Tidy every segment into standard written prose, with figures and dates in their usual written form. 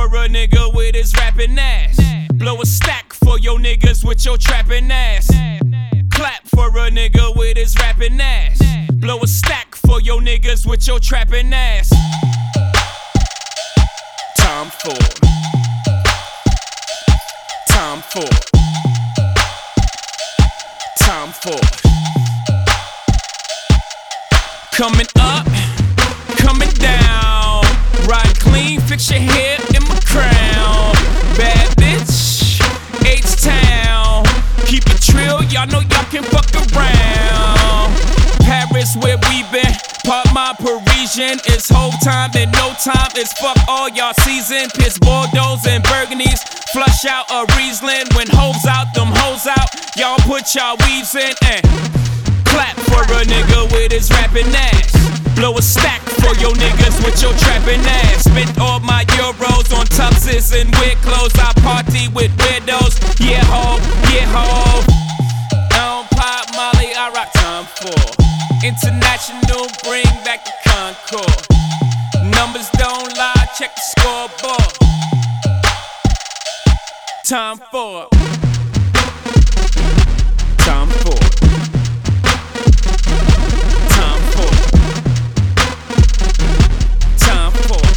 a nigga with his rapping ass. Blow a stack for your niggas with your trapping ass. Clap for a nigga with his rapping ass. Blow a stack for your niggas with your trapping ass. Tom Ford. Tom Ford. Tom Ford. Coming up, coming down. Ride clean, fix your hair in my crown. Bad bitch, H-Town. Keep it trill, y'all know y'all can fuck around. Paris where we been, part my Parisian. It's whole time and no time, it's fuck all y'all season. Piss Bordeaux and Burgundies, flush out a Riesling. When hoes out, them hoes out, y'all put y'all weaves in and clap for a nigga with his rapping ass. Blow a stack for your niggas with your trapping ass. Spent all my euros on tuxes and weird clothes. I party with weirdos. Yeah ho, yeah ho. I don't pop Molly, I rock Tom Ford. International, bring back the Concord. Numbers don't lie, check the scoreboard. Tom Ford. Tom Ford. Tom Ford. Tom Ford.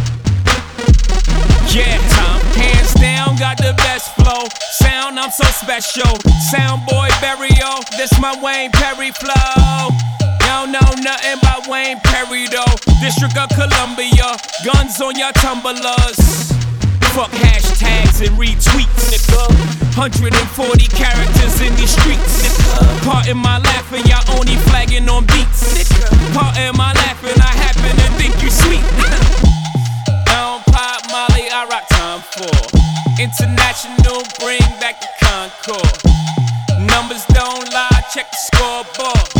Yeah, Tom. Hands down, got the best flow. Sound, I'm so special. Sound boy burial, this my Wayne Perry flow. Y'all know nothing about Wayne Perry though. District of Columbia, guns on your tumblers. Fuck hashtags and retweets, nigga. 140 characters in these streets, nigga. Part in my laughing, y'all only flagging on beats, nigga. Part in my laughing, I happen to think you sweet. I don't pop Molly, I rock Tom Ford. International, bring back the Concord. Numbers don't lie, check the scoreboard.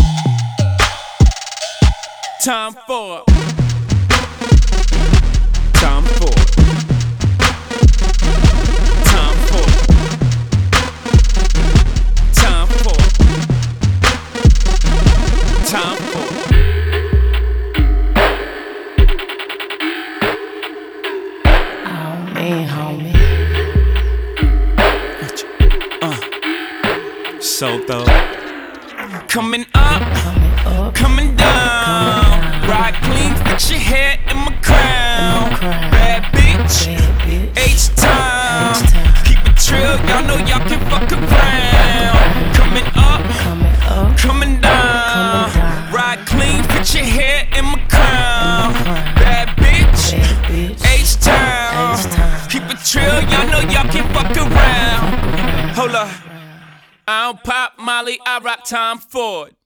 Tom Ford. Tom Ford. Tom Ford. Tom Ford. Tom Ford. Oh man, homie. So though, coming up, coming down. Ride clean, fix your hair in my crown. Bad bitch, H-Town. Keep it trill, y'all know y'all can fuck around. Coming up, coming down. Ride clean, fix your hair in my crown. Bad bitch, H-Town. Keep it trill, y'all know y'all can fuck around. Hold up. I don't pop Molly, I rock Tom Ford.